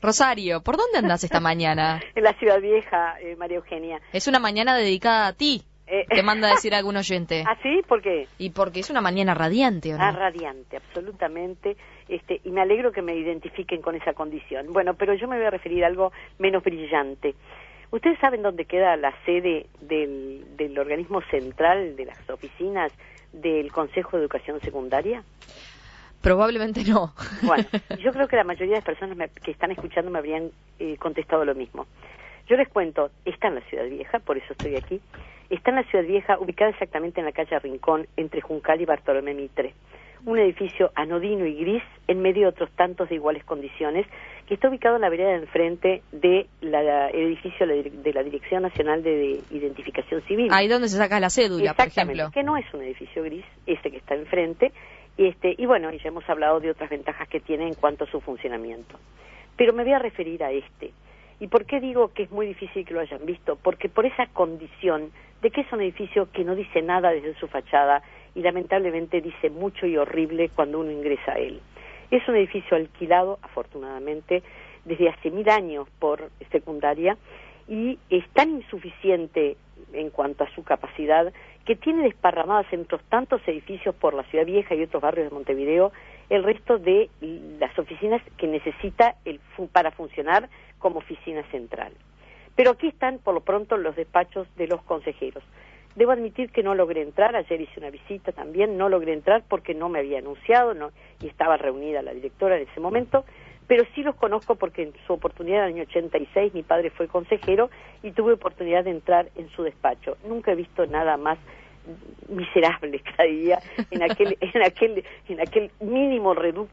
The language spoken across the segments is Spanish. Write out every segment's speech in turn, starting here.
Rosario, ¿por dónde andás esta mañana? En la Ciudad Vieja, María Eugenia. Es una mañana dedicada a ti, te manda a decir algún oyente. ¿Ah, sí? ¿Por qué? Y porque es una mañana radiante, ¿o no? Ah, radiante, absolutamente. Y me alegro que me identifiquen con esa condición. Bueno, pero yo me voy a referir a algo menos brillante. ¿Ustedes saben dónde queda la sede del organismo central de las oficinas del Consejo de Educación Secundaria? Probablemente no. Bueno, yo creo que la mayoría de las personas que están escuchando me habrían contestado lo mismo. Yo les cuento, está en la Ciudad Vieja, por eso estoy aquí. Está en la Ciudad Vieja, ubicada exactamente en la calle Rincón, entre Juncal y Bartolomé Mitre. Un edificio anodino y gris, en medio de otros tantos de iguales condiciones, que está ubicado en la vereda de enfrente del edificio de la Dirección Nacional de Identificación Civil. Ahí donde se saca la cédula, por ejemplo. Que no es un edificio gris, ese que está enfrente. Y bueno, ya hemos hablado de otras ventajas que tiene en cuanto a su funcionamiento. Pero me voy a referir a este. ¿Y por qué digo que es muy difícil que lo hayan visto? Porque por esa condición de que es un edificio que no dice nada desde su fachada y lamentablemente dice mucho y horrible cuando uno ingresa a él. Es un edificio alquilado, afortunadamente, desde hace 1000 años por secundaria y es tan insuficiente en cuanto a su capacidad que tiene desparramadas en otros tantos edificios por la Ciudad Vieja y otros barrios de Montevideo el resto de las oficinas que necesita para funcionar como oficina central. Pero aquí están, por lo pronto, los despachos de los consejeros. Debo admitir que no logré entrar, ayer hice una visita también, no logré entrar porque no me había anunciado y estaba reunida la directora en ese momento, pero sí los conozco porque en su oportunidad en el año 86 mi padre fue consejero y tuve oportunidad de entrar en su despacho. Nunca he visto nada más miserable cada día en aquel mínimo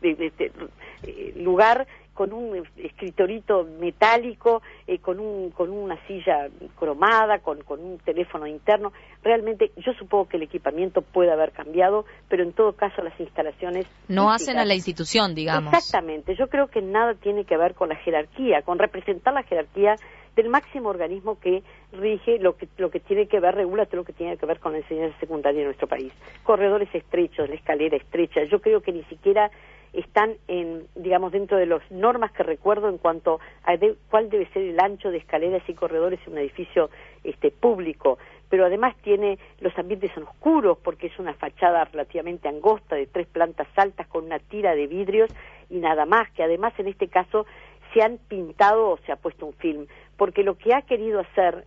lugar con un escritorito metálico, con una silla cromada, con un teléfono interno. Realmente yo supongo que el equipamiento puede haber cambiado, pero en todo caso las instalaciones no hacen a la institución, digamos. Exactamente, yo creo que nada tiene que ver con la jerarquía, con representar la jerarquía del máximo organismo que rige lo que tiene que ver, regula todo lo que tiene que ver con la enseñanza secundaria en nuestro país. Corredores estrechos, la escalera estrecha, yo creo que ni siquiera están dentro de las normas que recuerdo en cuanto a cuál debe ser el ancho de escaleras y corredores en un edificio público, pero además los ambientes son oscuros porque es una fachada relativamente angosta de 3 plantas altas con una tira de vidrios y nada más, que además en este caso se han pintado o se ha puesto un film, porque lo que ha querido hacer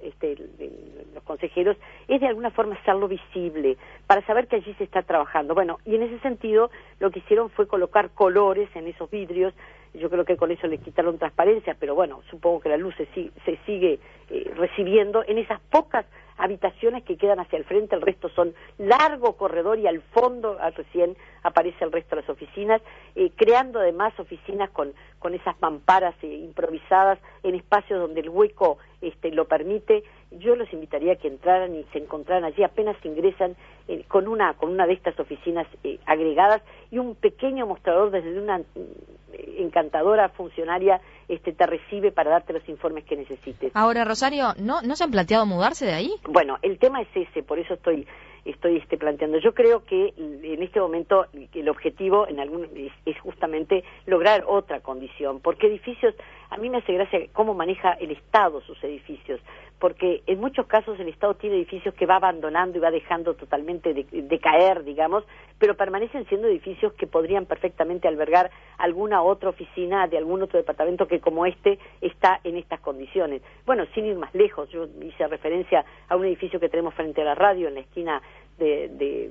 los consejeros es de alguna forma hacerlo visible, para saber que allí se está trabajando. Bueno, y en ese sentido lo que hicieron fue colocar colores en esos vidrios. Yo creo que con eso le quitaron transparencia, pero bueno, supongo que la luz se sigue recibiendo en esas pocas habitaciones que quedan hacia el frente. El resto son largo corredor y al fondo recién aparece el resto de las oficinas, creando además oficinas con esas mamparas improvisadas en espacios donde el hueco lo permite. Yo los invitaría a que entraran y se encontraran allí apenas ingresan con una de estas oficinas agregadas y un pequeño mostrador desde una encantadora funcionaria te recibe para darte los informes que necesites. Ahora, Rosario, ¿no se han planteado mudarse de ahí? Bueno, el tema es ese, por eso estoy planteando. Yo creo que en este momento el objetivo es justamente lograr otra condición, porque edificios, a mí me hace gracia cómo maneja el Estado sus edificios, porque en muchos casos el Estado tiene edificios que va abandonando y va dejando totalmente de caer, digamos, pero permanecen siendo edificios que podrían perfectamente albergar alguna otra oficina de algún otro departamento que como está en estas condiciones. Bueno, sin ir más lejos, yo hice referencia a un edificio que tenemos frente a la radio en la esquina de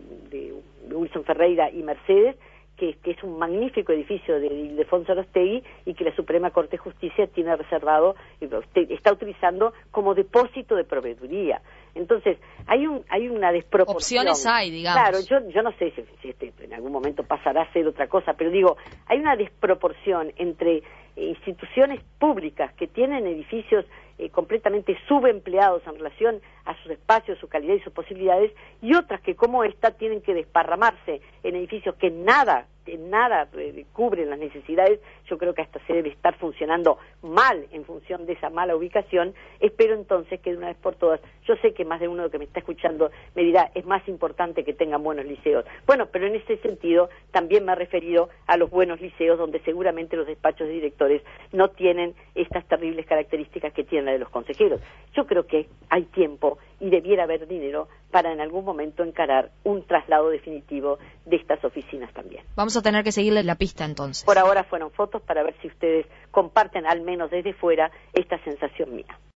Wilson Ferreira y Mercedes, que es un magnífico edificio de Ildefonso Arostegui y que la Suprema Corte de Justicia tiene reservado, está utilizando como depósito de proveeduría. Entonces, hay una desproporción. Opciones hay, digamos. Claro, yo no sé si en algún momento pasará a ser otra cosa, pero digo, hay una desproporción entre instituciones públicas que tienen edificios completamente subempleados en relación a sus espacios, su calidad y sus posibilidades, y otras que como esta tienen que desparramarse en edificios que nada cubren las necesidades. Yo creo que hasta se debe estar funcionando mal en función de esa mala ubicación. Espero entonces que de una vez por todas, yo sé que más de uno que me está escuchando me dirá, es más importante que tengan buenos liceos. Bueno, pero en ese sentido también me he referido a los buenos liceos, donde seguramente los despachos de directores no tienen estas terribles características que tienen la de los consejeros. Yo creo que hay tiempo y debiera haber dinero para en algún momento encarar un traslado definitivo de estas oficinas también. Vamos a tener que seguirle la pista entonces. Por ahora fueron fotos para ver si ustedes comparten, al menos desde fuera, esta sensación mía.